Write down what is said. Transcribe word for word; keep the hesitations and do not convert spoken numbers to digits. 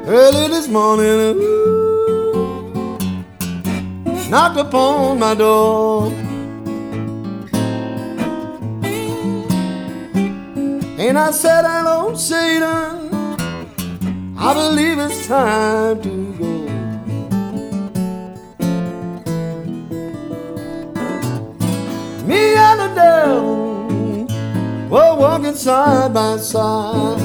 early this morning, ooh, knocked upon my door. And I said, hello, Satan, I believe it's time to go. Me and the devil were walking side by side.